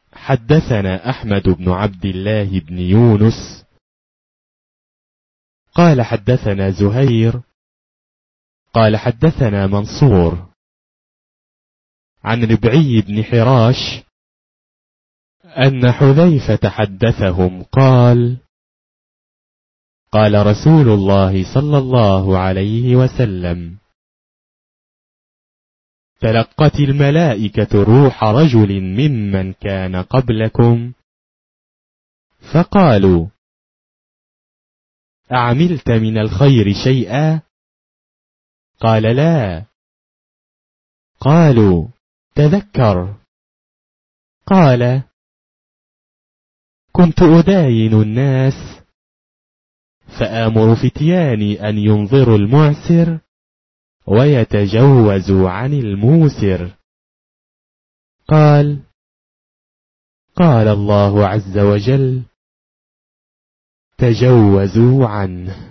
حدثنا أحمد بن عبد الله بن يونس قال حدثنا زهير قال حدثنا منصور عن ربعي بن حراش أن حذيفة حدثهم قال قال رسول الله صلى الله عليه وسلم: تلقت الملائكة روح رجل ممن كان قبلكم فقالوا: أعملت من الخير شيئا؟ قال: لا. قالوا: تذكر. قال: كنت أداين الناس فآمر فتياني أن ينظروا المعسر ويتجوزوا عن الموسر. قال الله عز وجل: تجوزوا عنه.